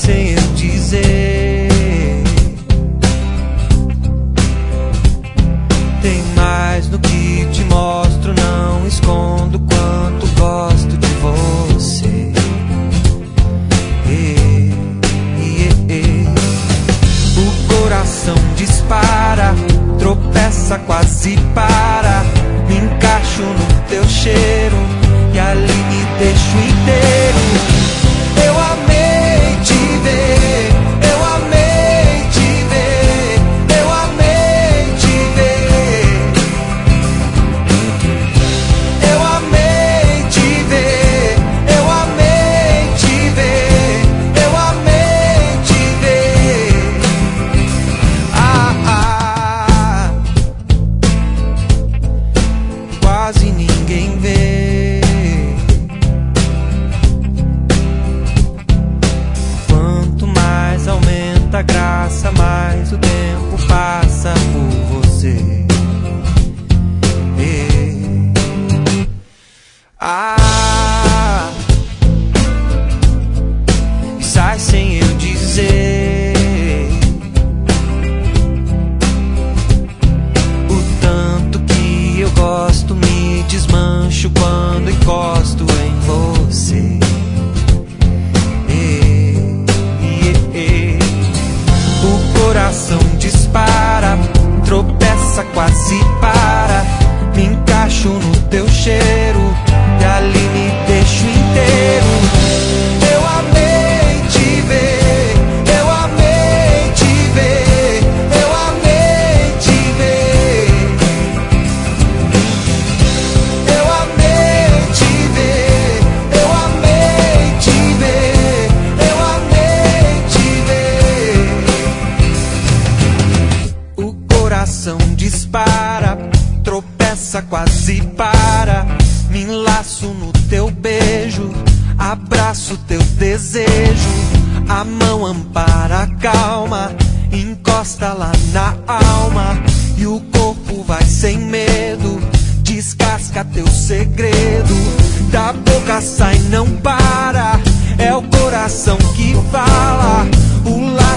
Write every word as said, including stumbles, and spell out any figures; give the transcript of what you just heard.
sem eu dizer. Tem mais no que te mostro, não escondo quanto gosto de você. E, e, e. O coração dispara, tropeça, quase para. Me encaixo no teu cheiro e ali me deixo inteiro. Eu amei te ver, eu amei te ver, eu amei te ver. Eu amei te ver, eu amei te ver, eu amei te ver. Ah, ah, quase ninguém vê. Aumenta a graça, mais o tempo passa por você. E... Ah, e sai sem eu dizer o tanto que eu gosto, me desmancho quando encosto em você. O coração dispara, tropeça, quase para. Me encaixo no teu cheiro e ali me deixo inteiro. Eu amei te ver, eu amei te ver, eu amei te ver. Eu amei te ver, eu amei te ver, eu amei te ver. O coração dispara, tropeça, quase para. Me enlaço no teu beijo, abraço teu desejo. A mão ampara, calma, encosta lá na alma. E o corpo vai sem medo, descasca teu segredo. Da boca sai, não para, é o coração que fala. O